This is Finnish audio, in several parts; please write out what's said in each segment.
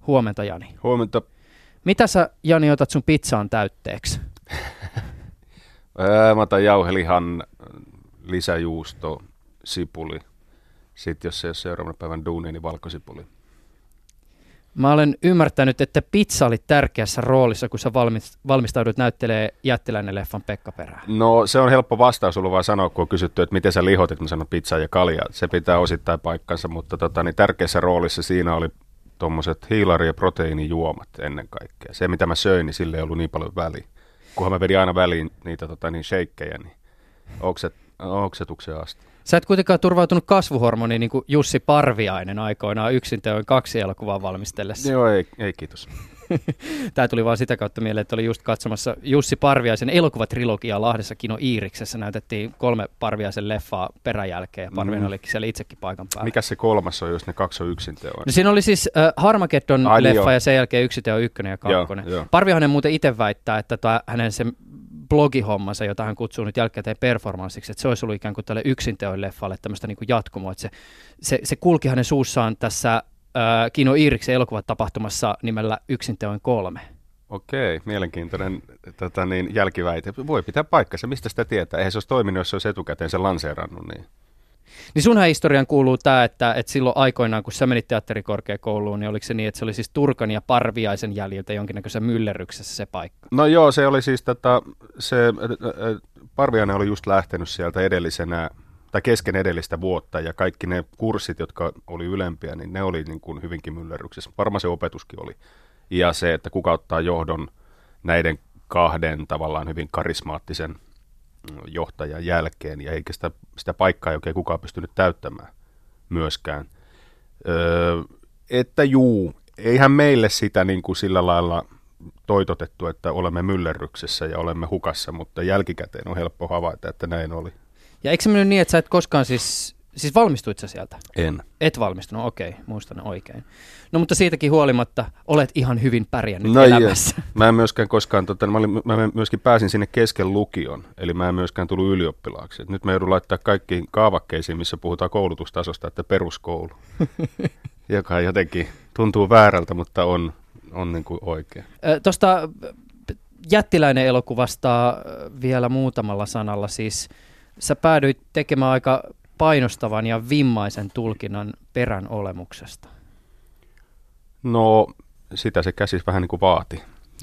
Huomenta, Jani. Huomenta. Mitä sä, Jani, otat sun pizzaan täytteeksi? Mä otan jauhelihan, lisäjuusto, sipuli. Sitten jos se ei ole seuraavan päivän duuni, niin valkosipuli. Mä olen ymmärtänyt, että pizza oli tärkeässä roolissa, kun sä valmistaudut näyttelemään Jättiläinen-leffan Pekka Perää. No se on helppo vastaus sulla vaan sanoa, kun on kysytty, että miten sä lihotit, mä sanon pizzaa ja kaljaa. Se pitää osittain paikkansa, mutta niin tärkeässä roolissa siinä oli tuommoiset hiilari- ja proteiinijuomat ennen kaikkea. Se, mitä mä söin, niin sille ei ollut niin paljon väliä. Kunhan mä vedin aina väliin niitä sheikkejä, niin oksetukseen asti. Sä et kuitenkaan turvautunut kasvuhormoniin niin kuin Jussi Parviainen aikoinaan yksinteoin 2 elokuvaa valmistellessa. Joo, ei kiitos. Tämä tuli vaan sitä kautta mieleen, että oli just katsomassa Jussi Parviaisen elokuvatrilogiaa Lahdessa Kino Iiriksessä. Näytettiin 3 Parviaisen leffaa peräjälkeen ja Parviainen olikin siellä itsekin paikan päällä. Mikä se 3 on, jos ne 2 on yksinteoin? No siinä oli siis Harmageddon leffa ja sen jälkeen yksiteo 1 ja 2. Parviainen muuten itse väittää, että hänen se blogihommansa, jota hän kutsuu nyt jälkikäteen performanssiksi, että se olisi ollut ikään kuin tälle yksinteon leffalle tämmöistä niin kuin jatkumoa, että se kulki hänen suussaan tässä Kino Iiriksen elokuvatapahtumassa nimellä Yksinteoin 3. Okei, mielenkiintoinen jälkiväite. Voi pitää paikkansa, mistä sitä tietää? Eihän se olisi toiminut, jos se olisi etukäteen sen lanseerannut. Niin sunhan historian kuuluu tämä, että silloin aikoinaan, kun sä menit teatterikorkeakouluun, niin oliko se niin, että se oli siis Turkan ja Parviaisen jäljiltä jonkinnäköisessä myllerryksessä se paikka? No joo, se oli siis Parviainen oli just lähtenyt sieltä edellisenä, tai kesken edellistä vuotta, ja kaikki ne kurssit, jotka oli ylempiä, niin ne oli niin kuin hyvinkin myllerryksessä. Varmaan se opetuskin oli. Ja se, että kuka ottaa johdon näiden 2 tavallaan hyvin karismaattisen johtajan jälkeen, ja eikä sitä paikkaa ei oikein kukaan pystynyt täyttämään myöskään. Että eihän meille sitä niin kuin sillä lailla toitotettu, että olemme myllerryksessä ja olemme hukassa, mutta jälkikäteen on helppo havaita, että näin oli. Ja eikö se mennyt niin, että sä et koskaan siis valmistuit sä sieltä? En. Et valmistunut, okei, muistan oikein. No mutta siitäkin huolimatta olet ihan hyvin pärjännyt elämässä. Mä en myöskään koskaan, mä myöskin pääsin sinne kesken lukion, eli mä en myöskään tullut ylioppilaaksi. Et nyt mä joudun laittaa kaikkiin kaavakkeisiin, missä puhutaan koulutustasosta, että peruskoulu, joka jotenkin tuntuu väärältä, mutta on niin kuin oikein. Tuosta Jättiläinen elokuvasta vielä muutamalla sanalla, siis sä päädyit tekemään aika painostavan ja vimmaisen tulkinnan perän olemuksesta. No, sitä se käsis vähän niin kuin vaati.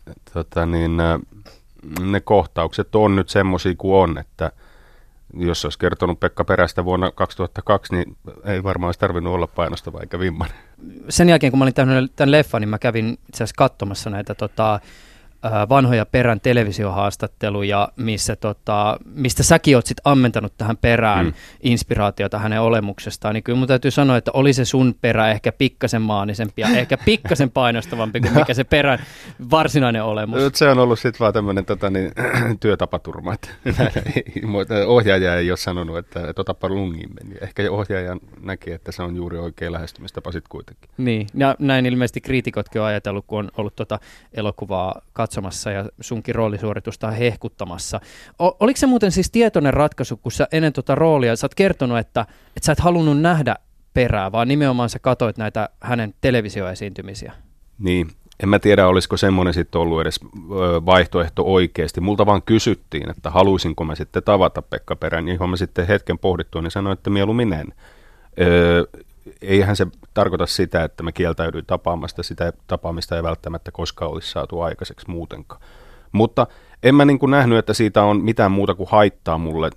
Ne kohtaukset on nyt semmoisia kuin on, että jos olisi kertonut Pekka Perästä vuonna 2002, niin ei varmaan olisi tarvinnut olla painostava eikä vimmainen. Sen jälkeen, kun mä olin tehnyt tämän leffan, niin mä kävin itse asiassa katsomassa näitä vanhoja Perän televisiohaastatteluja, mistä säkin oot sit ammentanut tähän Perään inspiraatiota hänen olemuksestaan, niin kyllä mun täytyy sanoa, että oli se sun Perä ehkä pikkasen maanisempi ja ehkä pikkasen painostavampi kuin mikä se Perän varsinainen olemus. Se on ollut sitten vaan tämmöinen työtapaturma, että ohjaaja ei ole sanonut, että otapa lungiin meni. Ehkä ohjaaja näki, että se on juuri oikea lähestymistapa sitten kuitenkin. Niin, ja näin ilmeisesti kriitikotkin on ajatellut, kun on ollut elokuvaa katsomassa ja sunkin roolisuoritusta hehkuttamassa. Oliko se muuten siis tietoinen ratkaisu, kun sä ennen roolia sä oot kertonut, että sä et halunnut nähdä Perää, vaan nimenomaan sä katoit näitä hänen televisioesiintymisiä? Niin, en mä tiedä, olisiko semmoinen sitten ollut edes vaihtoehto oikeasti. Multa vaan kysyttiin, että haluaisinko mä sitten tavata Pekka Perän, johon mä sitten hetken pohdittua, niin sanoin, että mieluummin en. Eihän se tarkoita sitä, että mä kieltäydyin tapaamasta. Sitä tapaamista ei välttämättä koskaan olisi saatu aikaiseksi muutenkaan. Mutta en mä niin kuin nähnyt, että siitä on mitään muuta kuin haittaa mulle.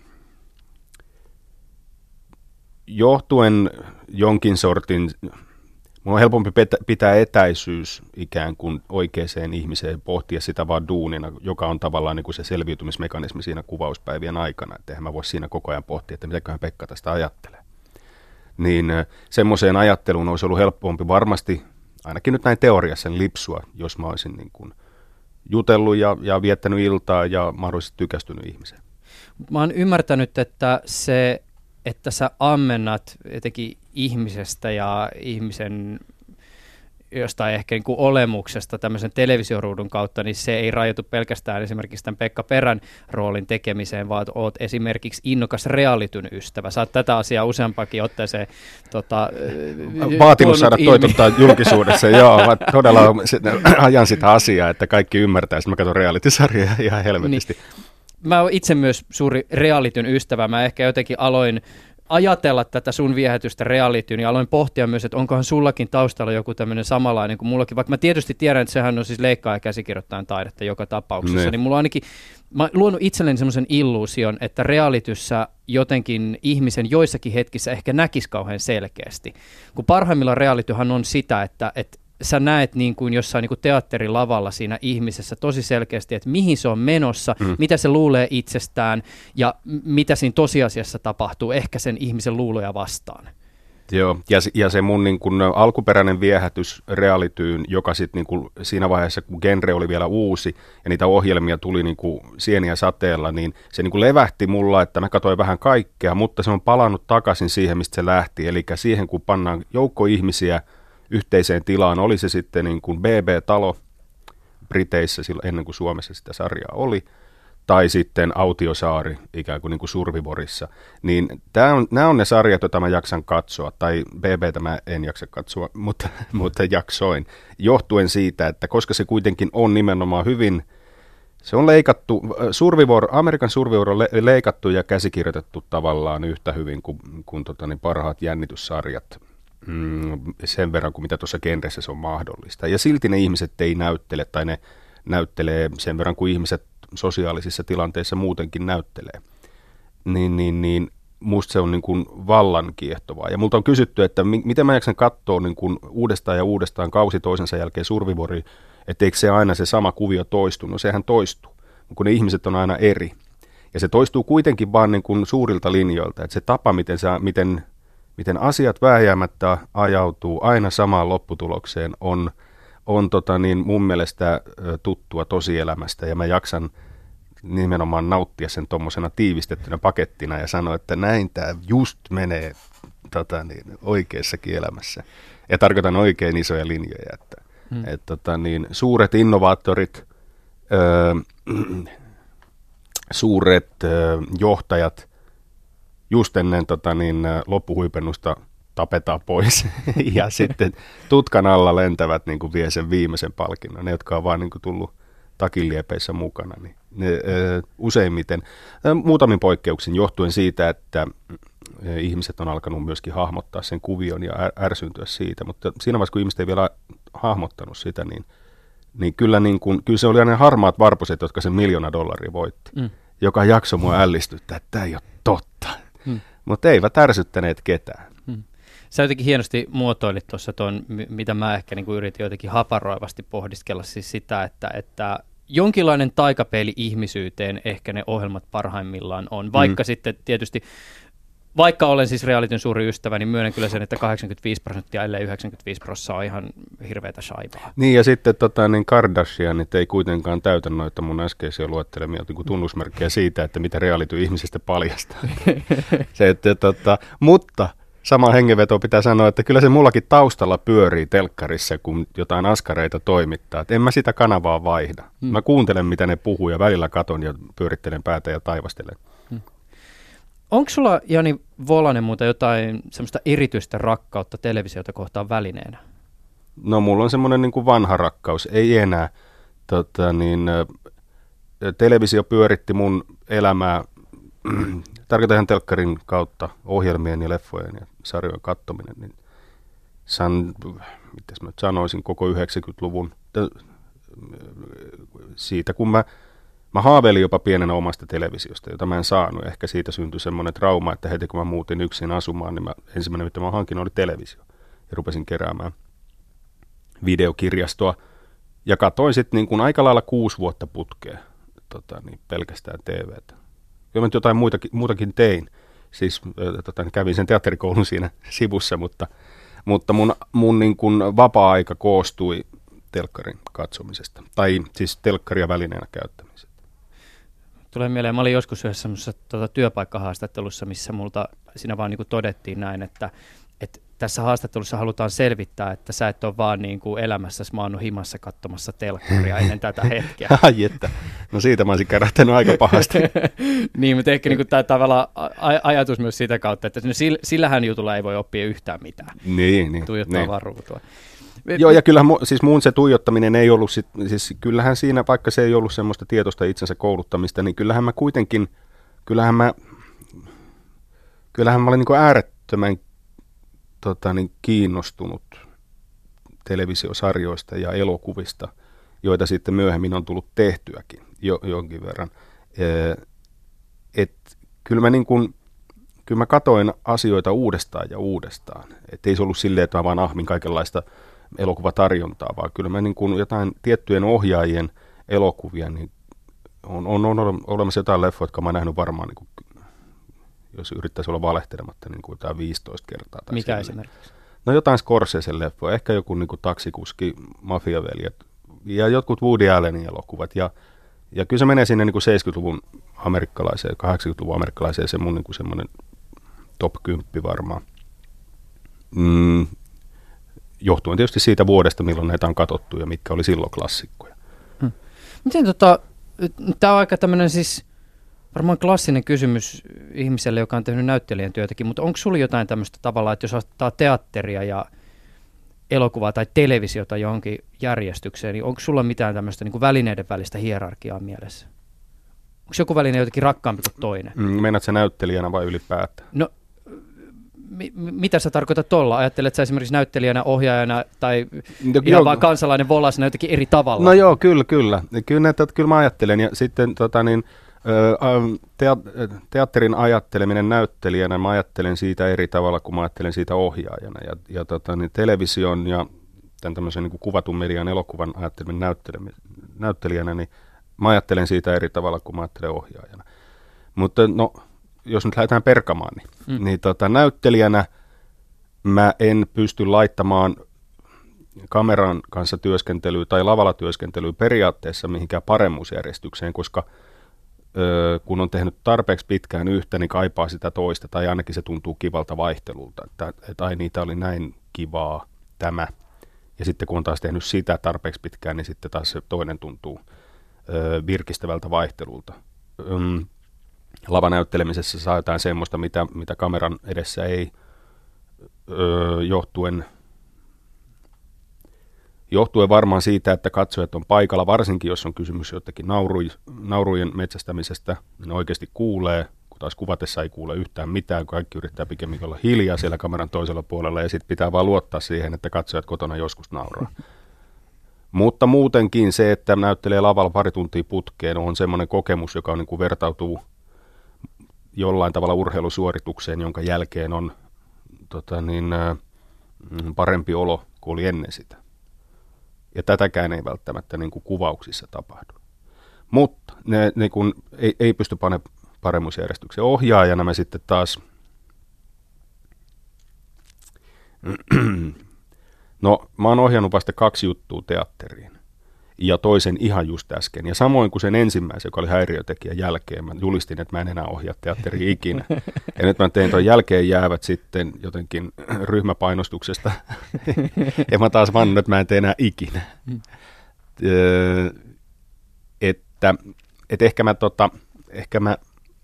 Johtuen jonkin sortin, mun on helpompi pitää etäisyys ikään kuin oikeaan ihmiseen, pohtia sitä vaan duunina, joka on tavallaan niin kuin se selviytymismekanismi siinä kuvauspäivien aikana. Että eihän mä voi siinä koko ajan pohtia, että mitäköhän Pekka tästä ajattelee. Niin semmoiseen ajatteluun olisi ollut helpompi varmasti, ainakin nyt näin teoriassa, lipsua, jos mä olisin niin kuin jutellut ja viettänyt iltaa ja mahdollisesti tykästynyt ihmiseen. Mä oon ymmärtänyt, että se, että sä ammennat jotenkin ihmisestä ja ihmisen jostain ehkä niin kuin olemuksesta tämmöisen televisioruudun kautta, niin se ei rajoitu pelkästään esimerkiksi tämän Pekka Perän roolin tekemiseen, vaan oot esimerkiksi innokas realityn ystävä. Sä oot tätä asiaa useampakin otteeseen vaatinut saada toitottaa julkisuudessa. Joo, mä todella ajan sitä asiaa, että kaikki ymmärtää, että mä katson reality-sarjaa ihan helvetisti. Niin. Mä oon itse myös suuri realityn ystävä. Mä ehkä jotenkin aloin ajatella tätä sun viehätystä realityyn ja aloin pohtia myös, että onkohan sullakin taustalla joku tämmöinen samanlainen kuin mullakin, vaikka mä tietysti tiedän, että sehän on siis leikkaa ja käsikirjoittajan taidetta joka tapauksessa, niin mulla ainakin, mä oon luonut itselleni semmoisen illuusion, että realityssä jotenkin ihmisen joissakin hetkissä ehkä näkisi kauhean selkeästi, kun parhaimmillaan realityhän on sitä, että sä näet niin kuin jossain niin kuin teatterilavalla siinä ihmisessä tosi selkeästi, että mihin se on menossa, mitä se luulee itsestään ja mitä siinä tosiasiassa tapahtuu ehkä sen ihmisen luuloja vastaan. Joo, ja se mun niin kun alkuperäinen viehätys realityyn, joka sitten niin kun siinä vaiheessa, kun genre oli vielä uusi ja niitä ohjelmia tuli niin kun sieniä sateella, niin se niin kun levähti mulla, että mä katsoin vähän kaikkea, mutta se on palannut takaisin siihen, mistä se lähti, eli siihen, kun pannaan joukko ihmisiä yhteiseen tilaan, oli se sitten niin kuin BB-talo Briteissä silloin, ennen kuin Suomessa sitä sarjaa oli, tai sitten Autiosaari ikään kuin Survivorissa, niin nämä on ne sarjat, joita mä jaksan katsoa, tai BBtä mä en jaksa katsoa, mutta jaksoin, johtuen siitä, että koska se kuitenkin on nimenomaan hyvin, se on leikattu, Amerikan Survivor on leikattu ja käsikirjoitettu tavallaan yhtä hyvin kuin parhaat jännityssarjat, sen verran kuin mitä tuossa genressä se on mahdollista. Ja silti ne ihmiset ei näyttele, tai ne näyttelee sen verran kuin ihmiset sosiaalisissa tilanteissa muutenkin näyttelee. Niin musta se on niin kuin vallan kiehtovaa. Ja multa on kysytty, että miten mä jaksan katsoa niin kuin uudestaan ja uudestaan kausi toisensa jälkeen Survivoria, etteikö se aina se sama kuvio toistu. No sehän toistuu, kun ne ihmiset on aina eri. Ja se toistuu kuitenkin vaan niin kuin suurilta linjoilta, että se tapa, miten asiat vääjäämättä ajautuu aina samaan lopputulokseen, on mun mielestä tuttua tosielämästä, ja mä jaksan nimenomaan nauttia sen tuommoisena tiivistettynä pakettina ja sanoa, että näin tämä just menee oikeassakin elämässä. Ja tarkoitan oikein isoja linjoja, että suuret innovaattorit, suuret johtajat, just ennen loppuhuipennusta tapetaan pois ja sitten tutkan alla lentävät niin kuin vie sen viimeisen palkinnon. Ne, jotka on vaan niin kuin tullut takinliepeissä mukana, niin ne useimmiten, muutamin poikkeuksin johtuen siitä, että ihmiset on alkanut myöskin hahmottaa sen kuvion ja ärsyntyä siitä, mutta siinä vaiheessa, kun ihmiset ei vielä hahmottanut sitä, niin kyllä se oli aina harmaat varpuset, jotka sen $1 miljoonaa voitti. Joka jakso mua ällistyttää, että tämä ei ole totta. Mutta eivät ärsyttäneet ketään. Sä jotenkin hienosti muotoilit tuossa tuon, mitä mä ehkä niin kuin yritin jotenkin haparoivasti pohdiskella, siis sitä, että jonkinlainen taikapeili ihmisyyteen ehkä ne ohjelmat parhaimmillaan on, vaikka sitten tietysti, vaikka olen siis realityn suuri ystävä, niin myönnän kyllä sen, että 85% ellei 95% on ihan hirveätä shaibaa. Niin, ja sitten Kardashianit ei kuitenkaan täytä noita mun äskeisiä luettelemia tunnusmerkkejä siitä, että mitä reality ihmisestä paljastaa. Mutta sama hengenveto pitää sanoa, että kyllä se mullakin taustalla pyörii telkkarissa, kun jotain askareita toimittaa. Et en mä sitä kanavaa vaihda. Mä kuuntelen, mitä ne puhuu, ja välillä katon ja pyörittelen päätä ja taivastelen. Onko sulla, Jani Volanen, muuta jotain semmoista erityistä rakkautta televisiota kohtaan välineenä? No mulla on semmoinen niin kuin vanha rakkaus, ei enää. Televisio pyöritti mun elämää, tarkoitan ihan telkkarin kautta ohjelmien ja leffojen ja sarjojen katsominen. Niin mitäs mä sanoisin, koko 90-luvun siitä, kun mä haaveilin jopa pienenä omasta televisiosta, jota mä en saanut. Ehkä siitä syntyi semmoinen trauma, että heti kun mä muutin yksin asumaan, niin ensimmäinen, mitä mä hankin, oli televisio. Ja rupesin keräämään videokirjastoa. Ja katsoin sitten niin kuin aika lailla 6 vuotta putkea pelkästään TVtä. Kyllä mä nyt jotain muutakin tein. Siis kävin sen teatterikoulun siinä sivussa, mutta mun niin kuin vapaa-aika koostui telkkarin katsomisesta. Tai siis telkkaria välineenä käyttämisestä. Tulee mieleen, mä olin joskus yhdessä semmoisessa työpaikkahaastattelussa, missä multa siinä vaan niin kuin todettiin näin, että tässä haastattelussa halutaan selvittää, että sä et ole vaan niin kuin elämässäsi maannut himassa katsomassa telkkaria ennen tätä hetkeä. Ai että, no siitä mä olisin kärähtänyt aika pahasti. Niin, mutta ehkä niin tämä tavallaan ajatus myös sitä kautta, että sillähän jutulla ei voi oppia yhtään mitään. Niin. Tuijottaa vaan ruutua. Joo, ja kyllähän siis muun se tuijottaminen ei ollut, siis kyllähän siinä, vaikka se ei ollut semmoista tietoista itsensä kouluttamista, niin kyllähän mä olin niin kuin äärettömän kiinnostunut televisiosarjoista ja elokuvista, joita sitten myöhemmin on tullut tehtyäkin jonkin verran. Kyllä mä katoin asioita uudestaan ja uudestaan. Et ei se ollut silleen, että mä vaan ahmin kaikenlaista elokuvatarjontaa, vaan kyllä mä niin kuin jotain tiettyjen ohjaajien elokuvia, niin on olemassa jotain leffoja, jotka mä oon nähnyt varmaan, niin kuin, jos yrittäisi olla valehtelematta, niin kuin jotain 15 kertaa. Tai mikä esimerkiksi? No jotain Scorsesen leffoja, ehkä joku niin kuin Taksikuski, Mafiaveljet ja jotkut Woody Allenin elokuvat. Ja kyllä se menee sinne niin kuin 70-luvun amerikkalaiseen, 80-luvun amerikkalaiseen, se mun niin kuin semmoinen top 10 varmaan. Johtuen tietysti siitä vuodesta, milloin näitä on katsottu ja mitkä oli silloin klassikkoja. Miten tämä on aika tämmöinen siis varmaan klassinen kysymys ihmiselle, joka on tehnyt näyttelijän työtäkin, mutta onko sulla jotain tämmöistä tavalla, että jos ottaa teatteria ja elokuvaa tai televisiota johonkin järjestykseen, niin onko sulla mitään tämmöistä niin kuin välineiden välistä hierarkiaa mielessä? Onko joku väline jotenkin rakkaampi kuin toinen? Meinaat sä näyttelijänä vai ylipäätään? No, mitä sä tarkoitat tuolla? Ajattelet sä esimerkiksi näyttelijänä, ohjaajana tai ihan vaan kansalainen volasena jotenkin eri tavalla? No joo, kyllä. Kyllä mä ajattelen. Ja sitten teatterin ajatteleminen näyttelijänä, mä ajattelen siitä eri tavalla kuin mä ajattelen siitä ohjaajana. Ja television ja tämän tämmöisen niin kuin kuvatun median elokuvan ajatteleminen näyttelijänä, niin mä ajattelen siitä eri tavalla kuin mä ajattelen ohjaajana. Mutta no, jos nyt lähdetään perkamaan, niin näyttelijänä mä en pysty laittamaan kameran kanssa työskentelyä tai lavalla työskentelyä periaatteessa mihinkään paremmuusjärjestykseen, koska kun on tehnyt tarpeeksi pitkään yhtä, niin kaipaa sitä toista, tai ainakin se tuntuu kivalta vaihtelulta, että ai niitä oli näin kivaa tämä. Ja sitten kun on taas tehnyt sitä tarpeeksi pitkään, niin sitten taas se toinen tuntuu virkistävältä vaihtelulta. Lavanäyttelemisessä saa jotain semmoista, mitä kameran edessä ei johtuen varmaan siitä, että katsojat on paikalla, varsinkin jos on kysymys jotenkin naurujen metsästämisestä, niin oikeasti kuulee, kun taas kuvatessa ei kuule yhtään mitään, kaikki yrittää pikemminkin olla hiljaa siellä kameran toisella puolella, ja sitten pitää vaan luottaa siihen, että katsojat kotona joskus nauraa. Mutta muutenkin se, että näyttelee lavalla pari tuntia putkeen, on semmoinen kokemus, joka on, niin kuin vertautuu jollain tavalla urheilusuoritukseen, jonka jälkeen on parempi olo kuin oli ennen sitä. Ja tätäkään ei välttämättä niin kuin kuvauksissa tapahdu. Mutta ne kun ei pysty panemaan paremmuusjärjestykseen. Ohjaajana mä sitten taas, no mä oon ohjannut vasta 2 juttua teatteriin. Ja toisen ihan just äsken. Ja samoin kuin sen ensimmäisen, joka oli häiriötekijän jälkeen, mä julistin, että mä en enää ohjaa teatteria ikinä. Ja nyt mä tein tuon jälkeen jäävät sitten jotenkin ryhmäpainostuksesta. Ja mä taas vannon, että mä en tee enää ikinä. Että ehkä mä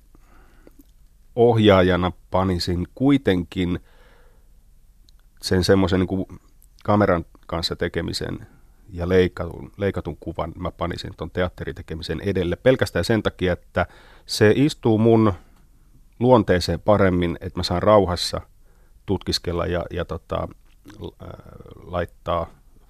ohjaajana panisin kuitenkin sen semmoisen niin kuin kameran kanssa tekemisen ja leikatun kuvan mä panisin tuon teatteritekemisen edelle pelkästään sen takia, että se istuu mun luonteeseen paremmin, että mä saan rauhassa tutkiskella ja laittaa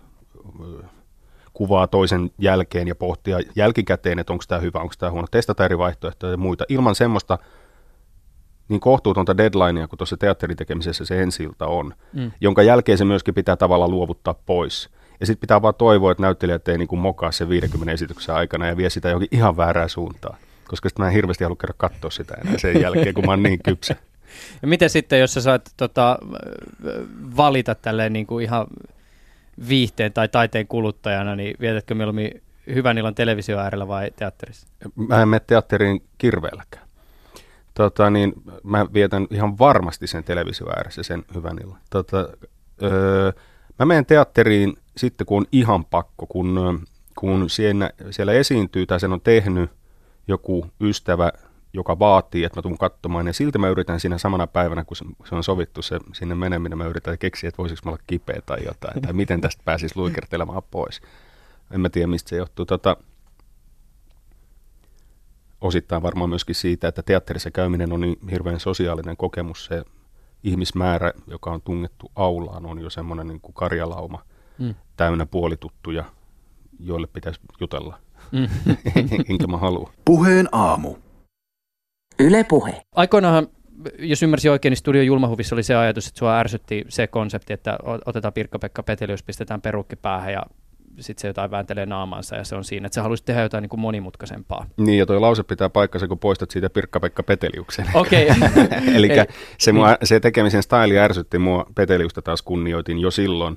kuvaa toisen jälkeen ja pohtia jälkikäteen, että onko tämä hyvä, onko tämä huono, testata eri vaihtoehtoja ja muita. Ilman semmoista niin kohtuutonta deadlinea, kun tuossa teatteritekemisessä se ensi-ilta on, jonka jälkeen se myöskin pitää tavallaan luovuttaa pois. Ja sitten pitää vaan toivoa, että näyttelijät ei niin kuin mokaa sen 50 esityksen aikana ja vie sitä johonkin ihan väärään suuntaan. Koska sitten mä en hirveästi halua käydä katsoa sitä enää sen jälkeen, kun mä oon niin kypsä. Ja miten sitten, jos sä saat valita tälleen niin kuin ihan viihteen tai taiteen kuluttajana, niin vietätkö mieluummin hyvän illan televisio äärellä vai teatterissa? Mä en mene teatteriin kirveelläkään. Niin mä vietän ihan varmasti sen televisio ääressä sen hyvän illan. Mä menen teatteriin sitten, kun on ihan pakko, kun siellä esiintyy tai sen on tehnyt joku ystävä, joka vaatii, että mä tulen katsomaan, ja silti mä yritän siinä samana päivänä, kun se on sovittu se sinne meneminen, mä yritän keksiä, että voisiko mä olla kipeä tai jotain, tai miten tästä pääsisi luikertelemaan pois. En mä tiedä, mistä se johtuu. Osittain varmaan myöskin siitä, että teatterissa käyminen on niin hirveän sosiaalinen kokemus. Se ihmismäärä, joka on tungettu aulaan, on jo semmoinen niin kuin karjalauma täynnä puolituttuja, joille pitäisi jutella. Enkä mä halua. Puheen aamu. Yle Puhe. Aikoinaanhan, jos ymmärsin oikein, niin Studio Julmahuvissa oli se ajatus, että sua ärsytti se konsepti, että otetaan Pirkka-Pekka Petelius, pistetään perukki päähän ja sitten se jotain vääntelee naamaansa ja se on siinä, että sä haluaisit tehdä jotain niin kuin monimutkaisempaa. Niin, ja toi lause pitää paikkansa, kun poistat siitä Pirkka-Pekka Peteliuksen. Okei. Elikkä se tekemisen staili ärsytti mua, Peteliusta taas kunnioitin jo silloin,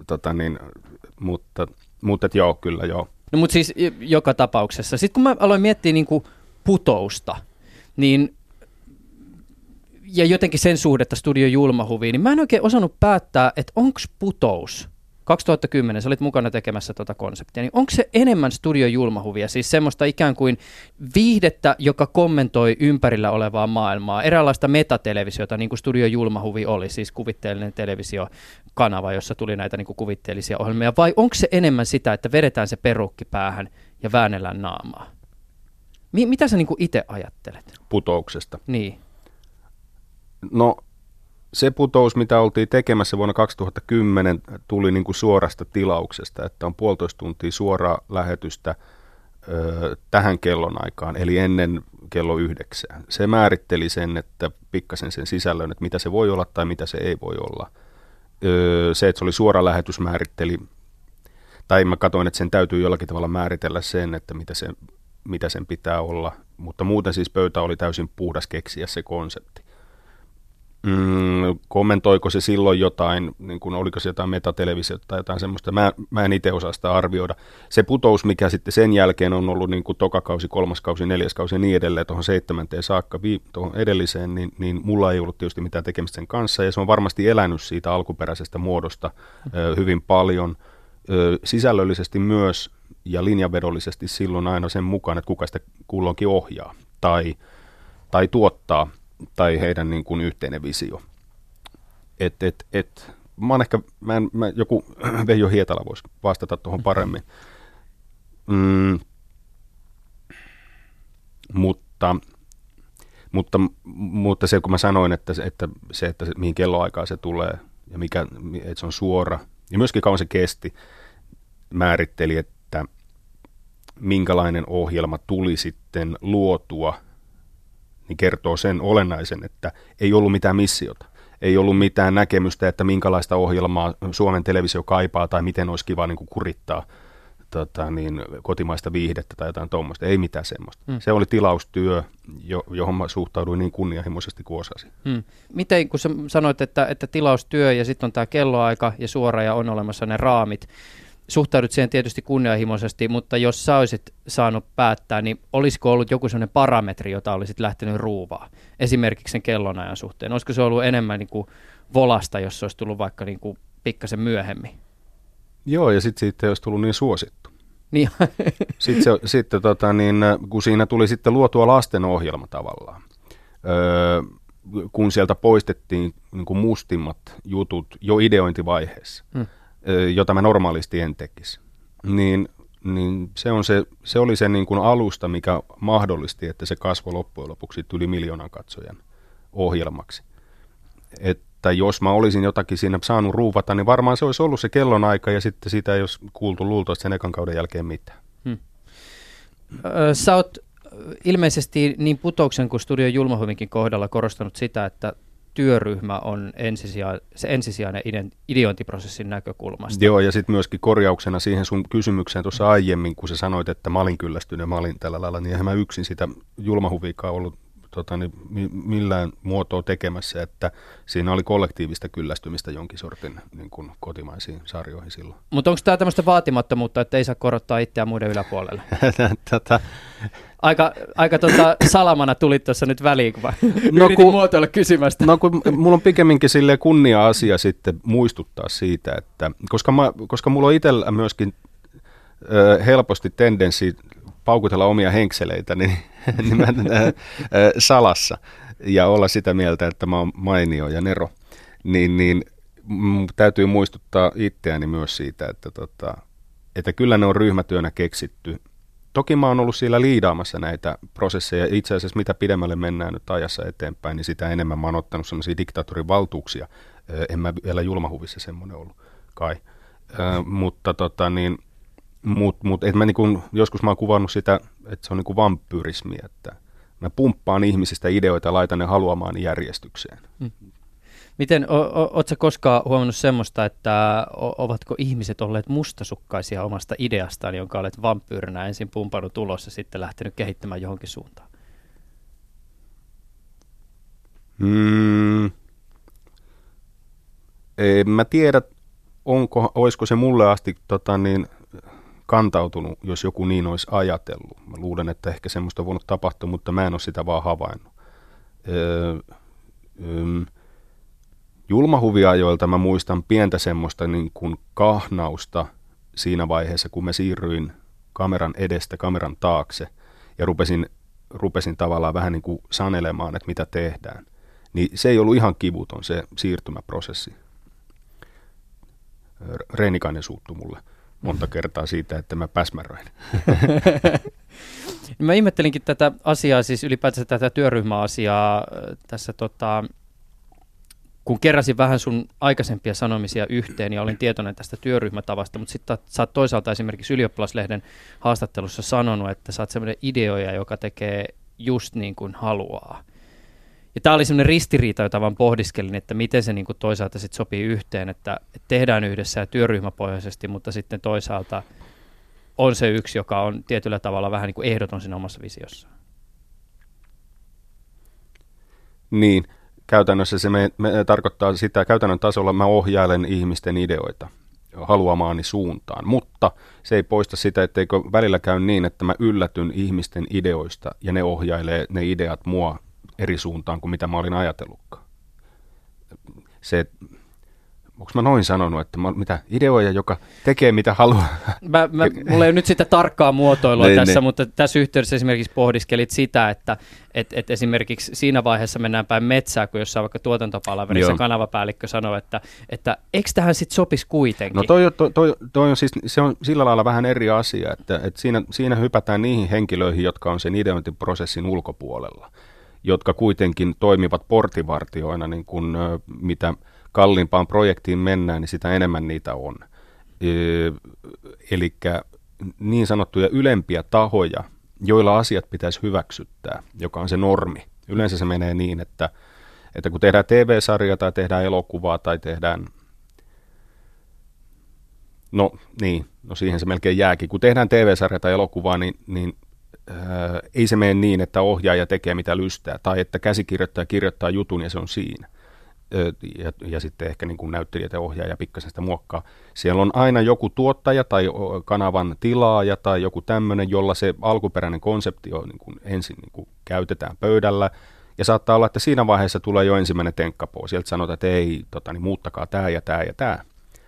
mutta joo, kyllä joo. No mutta siis joka tapauksessa. Sitten kun mä aloin miettiä niin kuin putousta, niin ja jotenkin sen suhdetta Studio Julmahuviin, niin mä en oikein osannut päättää, että onko putous 2010, sä olit mukana tekemässä tuota konseptia, niin onko se enemmän Studio Julmahuvia, siis semmoista ikään kuin viihdettä, joka kommentoi ympärillä olevaa maailmaa, eräänlaista metatelevisiota, niin kuin Studio Julmahuvi oli, siis kuvitteellinen televisiokanava, jossa tuli näitä niin kuin kuvitteellisia ohjelmia, vai onko se enemmän sitä, että vedetään se perukki päähän ja väännellään naamaa? Mitä sä niin kuin itse ajattelet? Putouksesta. Niin. No, se putous, mitä oltiin tekemässä vuonna 2010, tuli niin kuin suorasta tilauksesta, että on 1,5 tuntia suoraa lähetystä tähän kellonaikaan, eli ennen kello 9. Se määritteli sen, että pikkasen sen sisällön, että mitä se voi olla tai mitä se ei voi olla. Se, että se oli suora lähetys, määritteli, tai mä katsoin, että sen täytyy jollakin tavalla määritellä sen, että mitä sen pitää olla, mutta muuten siis pöytä oli täysin puhdas keksiä se konsepti. Kommentoiko se silloin jotain, niin kuin oliko se jotain metatelevisiota tai jotain semmoista, mä en itse osaa sitä arvioida. Se putous, mikä sitten sen jälkeen on ollut niin kuin tokakausi, 3. kausi, 4. kausi ja niin edelleen, tuohon 7. saakka, tuohon edelliseen, niin mulla ei ollut tietysti mitään tekemistä sen kanssa, ja se on varmasti elänyt siitä alkuperäisestä muodosta hyvin paljon, sisällöllisesti myös, ja linjanvedollisesti silloin aina sen mukaan, että kuka sitä kulloinkin ohjaa tai tuottaa, tai heidän niin kuin yhteinen visio. Joku Veijo Hietala voisi vastata tuohon paremmin. Mutta se, kun mä sanoin, että mihin kelloaikaan se tulee, ja että se on suora, ja myöskin kauan se kesti, määritteli, että minkälainen ohjelma tuli sitten luotua, niin kertoo sen olennaisen, että ei ollut mitään missiota. Ei ollut mitään näkemystä, että minkälaista ohjelmaa Suomen televisio kaipaa tai miten olisi kiva niin kuin kurittaa kotimaista viihdettä tai jotain tuommoista. Ei mitään semmoista. Se oli tilaustyö, johon mä suhtauduin niin kunnianhimoisesti kuin osasin. Miten, kun sä sanoit, että tilaustyö ja sitten on tämä kelloaika ja suora ja on olemassa ne raamit, suhtaudut siihen tietysti kunnianhimoisesti, mutta jos sä olisit saanut päättää, niin olisiko ollut joku sellainen parametri, jota olisit lähtenyt ruuvaa? Esimerkiksi sen kellonajan suhteen. Olisiko se ollut enemmän niin kuin volasta, jos se olisi tullut vaikka niin kuin pikkasen myöhemmin? Joo, ja sitten siitä olisi tullut niin suosittu. Niin. Sitten kun siinä tuli sitten luotua lastenohjelma tavallaan, kun sieltä poistettiin niin kuin mustimmat jutut jo ideointivaiheessa, jota mä normaalisti en tekisi, niin se oli se niin kuin alusta, mikä mahdollisti, että se kasvoi loppujen lopuksi yli 1 miljoonan katsojan ohjelmaksi. Että jos mä olisin jotakin siinä saanut ruuvata, niin varmaan se olisi ollut se kellonaika, ja sitten sitä ei olisi kuultu luultavasti sen ekan kauden jälkeen mitään. Sä oot ilmeisesti niin Putouksen kuin Studio Julmahuvinkin kohdalla korostanut sitä, että työryhmä on se ensisijainen ideointiprosessin näkökulmasta. Joo, ja sitten myöskin korjauksena siihen sun kysymykseen tuossa aiemmin, kun sä sanoit, että mä olin kyllästynyt, mä olin tällä lailla, niin eihän mä yksin sitä Julmahuviikaan ollut millään muotoa tekemässä, että siinä oli kollektiivista kyllästymistä jonkin sortin niin kuin kotimaisiin sarjoihin silloin. Mutta onko tämä tämmöistä vaatimattomuutta, että ei saa korottaa itseään muiden yläpuolelle? aika salamana tulit tuossa nyt väliin, kun No, yritin muotoilla kysymästä. No kun mulla on pikemminkin silleen kunnia-asia sitten muistuttaa siitä, että koska mulla on itsellä myöskin helposti tendenssi paukutella omia henkseleitä niin mä, salassa ja olla sitä mieltä, että mä oon mainio ja nero, niin täytyy muistuttaa itseäni myös siitä, että kyllä ne on ryhmätyönä keksitty. Toki mä oon ollut siellä liidaamassa näitä prosesseja. Itse asiassa mitä pidemmälle mennään nyt ajassa eteenpäin, niin sitä enemmän mä oon ottanut sellaisia diktaattorin valtuuksia. En mä vielä julmahuvissa semmoinen ollut kai. Mutta joskus mä oon kuvannut sitä, että se on niin kuin vampyyrismi, että mä pumppaan ihmisistä ideoita ja laitan ne haluamaan järjestykseen. Miten, ootko sä koskaan huomannut semmoista, että ovatko ihmiset olleet mustasukkaisia omasta ideastaan, jonka olet vampyyrinä ensin pumpannut ulos ja sitten lähtenyt kehittämään johonkin suuntaan? En mä tiedä, olisiko se mulle asti kantautunut, jos joku niin olisi ajatellut. Mä luulen, että ehkä semmoista on voinut tapahtua, mutta mä en ole sitä vaan havainnut. Julmahuviajoilta mä muistan pientä semmoista niin kuin kahnausta siinä vaiheessa, kun mä siirryin kameran edestä kameran taakse ja rupesin tavallaan vähän niin kuin sanelemaan, että mitä tehdään. Niin se ei ollut ihan kivuton se siirtymäprosessi. Reinikainen suuttui mulle monta kertaa siitä, että mä päsmäröin. Mä ihmettelinkin tätä asiaa, siis ylipäätään tätä työryhmäasiaa tässä kun keräsin vähän sun aikaisempia sanomisia yhteen ja olin tietoinen tästä työryhmätavasta, mutta sitten sä oot toisaalta esimerkiksi Ylioppilaslehden haastattelussa sanonut, että sä oot semmoinen ideoija, joka tekee just niin kuin haluaa. Ja tää oli semmoinen ristiriita, jota vaan pohdiskelin, että miten se niin kuin toisaalta sit sopii yhteen, että tehdään yhdessä ja työryhmäpohjaisesti, mutta sitten toisaalta on se yksi, joka on tietyllä tavalla vähän niin kuin ehdoton siinä omassa visiossaan. Niin. Käytännössä se me tarkoittaa sitä, käytännön tasolla mä ohjailen ihmisten ideoita haluamaani suuntaan, mutta se ei poista sitä, etteikö välillä käy niin, että mä yllätyn ihmisten ideoista ja ne ohjailee ne ideat mua eri suuntaan kuin mitä mä olin ajatellutkaan. Onko mä noin sanonut, että mitä ideoija, joka tekee mitä haluaa? Mulla ei ole nyt sitä tarkkaa muotoilua tässä, mutta tässä yhteydessä esimerkiksi pohdiskelit sitä, että esimerkiksi siinä vaiheessa mennään päin metsää, kun jossain vaikka tuotantopalaverissa kanavapäällikkö sanoo, että eikö tähän sitten sopisi kuitenkin? No toi on siis, se on sillä lailla vähän eri asia, että siinä hypätään niihin henkilöihin, jotka on sen ideointiprosessin ulkopuolella, jotka kuitenkin toimivat portinvartioina, niin kuin mitä kalliimpaan projektiin mennään, niin sitä enemmän niitä on. Eli niin sanottuja ylempiä tahoja, joilla asiat pitäisi hyväksyttää, joka on se normi. Yleensä se menee niin, että kun tehdään TV-sarja tai tehdään elokuvaa tai tehdään, no siihen se melkein jääkin. Kun tehdään TV-sarja tai elokuvaa, niin ei se mene niin, että ohjaaja tekee mitä lystää tai että käsikirjoittaja kirjoittaa jutun ja se on siinä. Ja sitten ehkä niin kuin näyttelijät ja ohjaaja pikkasen sitä muokkaa. Siellä on aina joku tuottaja tai kanavan tilaaja tai joku tämmöinen, jolla se alkuperäinen konsepti on niin kuin ensin niin kuin käytetään pöydällä. Ja saattaa olla, että siinä vaiheessa tulee jo ensimmäinen tenkkapoo. Sieltä sanotaan, että ei, muuttakaa tämä ja tämä ja tämä.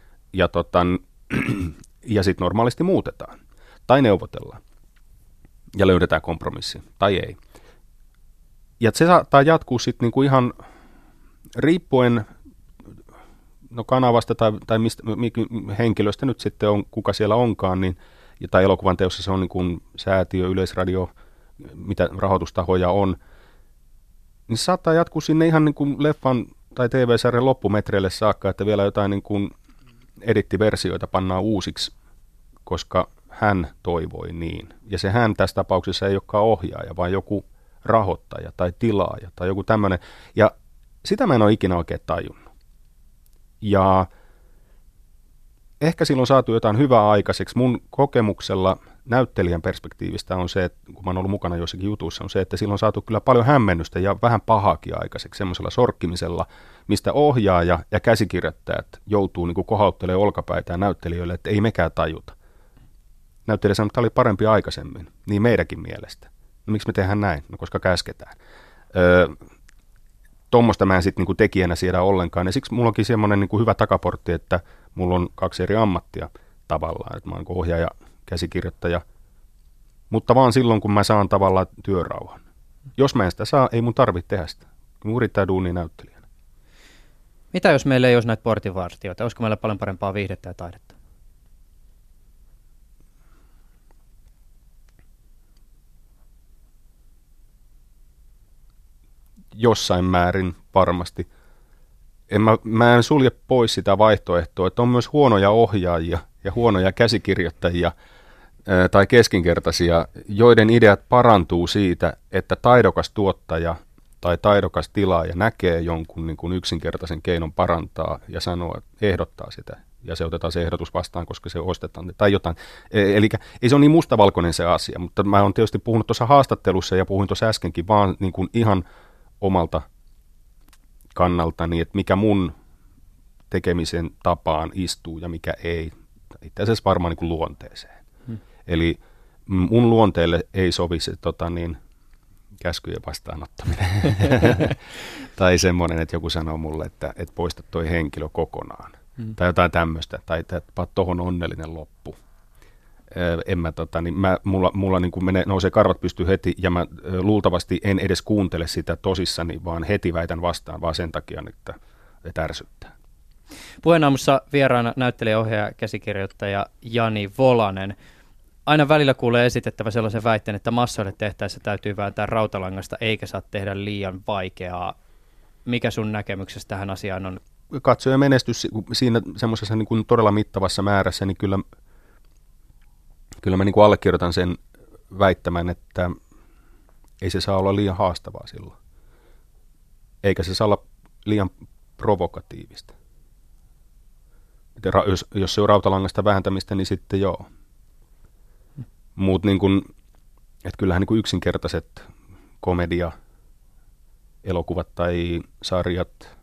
Ja sitten normaalisti muutetaan. Tai neuvotellaan. Ja löydetään kompromissi. Tai ei. Ja se saattaa jatkuu sitten niin kuin ihan riippuen kanavasta tai mistä henkilöstä nyt sitten on, kuka siellä onkaan, niin, tai elokuvan teossa se on niin kuin säätiö, Yleisradio, mitä rahoitustahoja on, niin se saattaa jatkuu sinne ihan niin kuin leffan tai TV-sarjan loppumetreille saakka, että vielä jotain niin kuin edittiversioita pannaan uusiksi, koska hän toivoi niin. Ja se hän tässä tapauksessa ei olekaan ohjaaja, vaan joku rahoittaja tai tilaaja tai joku tämmöinen. Ja sitä mä en ole ikinä oikein tajunnut. Ja ehkä silloin saatu jotain hyvää aikaiseksi. Mun kokemuksella näyttelijän perspektiivistä on se, että kun mä oon ollut mukana jossakin jutuissa, on se, että silloin on saatu kyllä paljon hämmennystä ja vähän pahaakin aikaiseksi semmoisella sorkkimisella, mistä ohjaaja ja käsikirjoittajat joutuu niin kuin kohauttelemaan olkapäitään näyttelijöille, että ei mekään tajuta. Näyttelijä sanoi, että tämä oli parempi aikaisemmin, niin meidänkin mielestä. No miksi me tehdään näin? No koska käsketään. Tuommoista mä en sitten niinku tekijänä siedä ollenkaan. Ja siksi mulla onkin semmoinen niinku hyvä takaportti, että mulla on 2 eri ammattia tavallaan. Että mä oon niinku ohjaaja, käsikirjoittaja, mutta vaan silloin, kun mä saan tavallaan työrauhan. Jos mä en sitä saa, ei mun tarvitse tehdä sitä. Mun yrittää duunia näyttelijänä. Mitä jos meillä ei olisi näitä portinvartijoita? Olisiko meillä paljon parempaa viihdettä ja taidetta? Jossain määrin varmasti. Mä en sulje pois sitä vaihtoehtoa, että on myös huonoja ohjaajia ja huonoja käsikirjoittajia tai keskinkertaisia, joiden ideat parantuu siitä, että taidokas tuottaja tai taidokas tilaaja näkee jonkun niin kuin yksinkertaisen keinon parantaa ja sanoo, ehdottaa sitä. Ja se otetaan se ehdotus vastaan, koska se ostetaan tai jotain. Eli ei se ole niin mustavalkoinen se asia, mutta mä oon tietysti puhunut tuossa haastattelussa ja puhuin tuossa äskenkin vaan niin kuin ihan omalta kannaltani, että mikä mun tekemisen tapaan istuu ja mikä ei. Itse asiassa varmaan niin kuin luonteeseen. Eli mun luonteelle ei sovi se käskyjen vastaanottaminen. Tai semmoinen, että joku sanoo mulle, että poista toi henkilö kokonaan. Tai jotain tämmöistä. Tai että tohon onnellinen loppu. Mulla niin kuin nousee karvat pystyy heti, ja mä luultavasti en edes kuuntele sitä tosissani, vaan heti väitän vastaan, vaan sen takia, että ärsyttää. Puheenaamussa vieraana näyttelijä, ohjaaja, käsikirjoittaja Jani Volanen. Aina välillä kuulee esitettävä sellaisen väitteen, että massoille tehtäessä täytyy vääntää rautalangasta, eikä saa tehdä liian vaikeaa. Mikä sun näkemyksessä tähän asiaan on? Katsoja menestys siinä semmoisessa niin kuin todella mittavassa määrässä, niin kyllä mä niin kuin allekirjoitan sen väittämän, että ei se saa olla liian haastavaa silloin. Eikä se saa olla liian provokatiivista. Jos se on rautalangasta vääntämistä, niin sitten joo. Mutta niin kun, että kyllähän niin kun yksinkertaiset komedia, elokuvat tai sarjat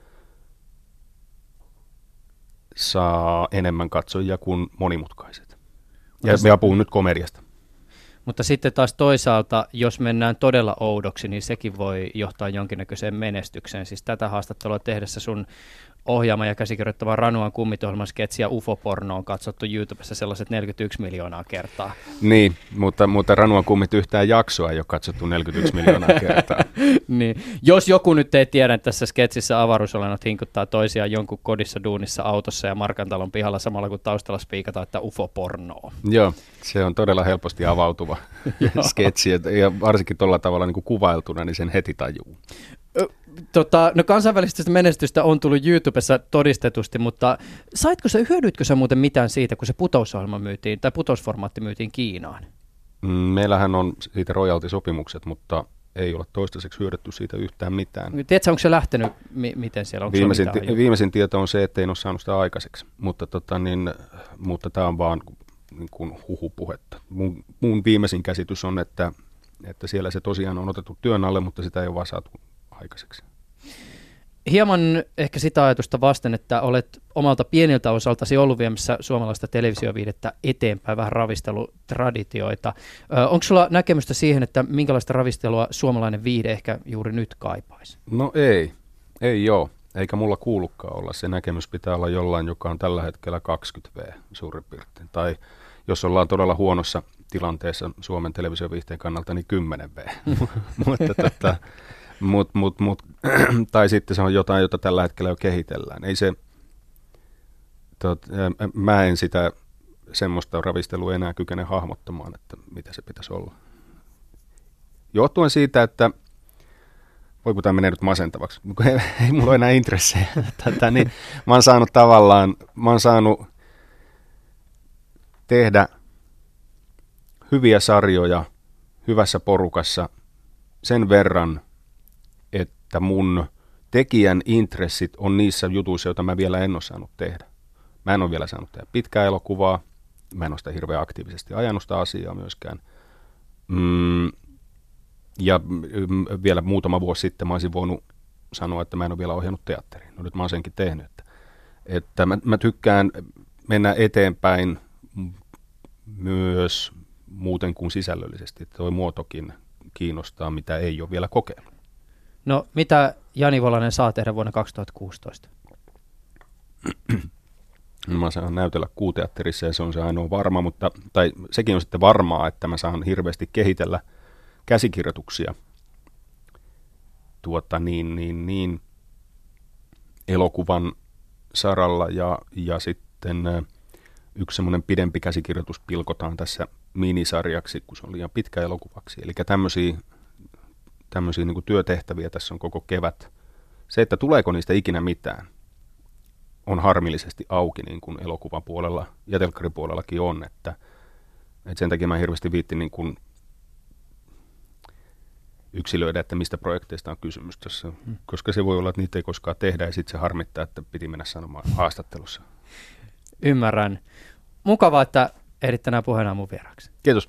saa enemmän katsojia kuin monimutkaiset. Ja puhun nyt komediasta. Mutta sitten taas toisaalta, jos mennään todella oudoksi, niin sekin voi johtaa jonkinnäköiseen menestykseen. Siis tätä haastattelua tehdessä sun ohjaama ja käsikirjoittava Ranuan kummituohjelman sketsi ja UFO-porno on katsottu YouTubessa sellaiset 41 miljoonaa kertaa. Niin, mutta Ranuan kummit yhtään jaksoa ei ole katsottu 41 miljoonaa kertaa. Niin. Jos joku nyt ei tiedä, että tässä sketsissä avaruusolennot hinkuttaa toisiaan jonkun kodissa, duunissa, autossa ja Markantalon pihalla samalla kun taustalla spiikataan, että UFO-pornoa. Joo, se on todella helposti avautuva sketsi ja varsinkin tuolla tavalla niin kuin kuvailtuna, niin sen heti tajuu. No kansainvälistä menestystä on tullut YouTubessa todistetusti, mutta hyödytkö sä muuten mitään siitä, kun se putousohjelma myytiin, tai putousformaatti myytiin Kiinaan? Meillähän on siitä royalty-sopimukset, mutta ei ole toistaiseksi hyödytty siitä yhtään mitään. Tiedätkö, onko se lähtenyt, miten siellä on? Viimeisin tieto on se, että ei ole saanut sitä aikaiseksi, mutta tämä on vaan niin kuin huhupuhetta. Mun viimeisin käsitys on, että siellä se tosiaan on otettu työn alle, mutta sitä ei ole vaan saatu aikaiseksi. Hieman ehkä sitä ajatusta vasten, että olet omalta pieniltä osaltasi ollut viemässä suomalaista televisioviihdettä eteenpäin, vähän ravistelu-traditioita. Onko sulla näkemystä siihen, että minkälaista ravistelua suomalainen viihde ehkä juuri nyt kaipaisi? No ei ole, eikä mulla kuulukaan olla. Se näkemys pitää olla jollain, joka on tällä hetkellä 20V suurin piirtein. Tai jos ollaan todella huonossa tilanteessa Suomen televisioviihteen kannalta, niin 10V. Tai sitten se on jotain, jota tällä hetkellä jo kehitellään. Mä en sitä semmoista ravistelua enää kykene hahmottamaan, että mitä se pitäisi olla. Johtuen siitä, että voiko tämä menee nyt masentavaksi, ei mulla ole enää intressejä. Niin, mä oon saanut tehdä hyviä sarjoja hyvässä porukassa sen verran, että mun tekijän intressit on niissä jutuissa, joita mä vielä en ole saanut tehdä. Mä en ole vielä saanut tehdä pitkää elokuvaa, mä en ole sitä hirveän aktiivisesti ajanut sitä asiaa myöskään. Ja vielä muutama vuosi sitten mä olisin voinut sanoa, että mä en ole vielä ohjannut teatteriin. No nyt mä oon senkin tehnyt. Että mä tykkään mennä eteenpäin myös muuten kuin sisällöllisesti. Toi muotokin kiinnostaa, mitä ei ole vielä kokeillut. No, mitä Jani Volanen saa tehdä vuonna 2016? Mä saan näytellä Kuuteatterissa ja se on se ainoa varma, tai sekin on sitten varmaa, että mä saan hirveästi kehitellä käsikirjoituksia elokuvan saralla ja sitten yksi semmoinen pidempi käsikirjoitus pilkotaan tässä minisarjaksi, kun se on liian pitkä elokuvaksi. Eli tämmöisiä niin kuin työtehtäviä tässä on koko kevät. Se, että tuleeko niistä ikinä mitään, on harmillisesti auki, niin kuin elokuvan puolella ja telkkaripuolellakin on, että sen takia mä hirveästi viittin niin kuin yksilöidä, että mistä projekteista on kysymys tässä, koska se voi olla, että niitä ei koskaan tehdä ja sitten se harmittaa, että piti mennä sanomaan haastattelussa. Ymmärrän. Mukavaa, että ehdit tänään puheenaan mun vieraaksi. Kiitos.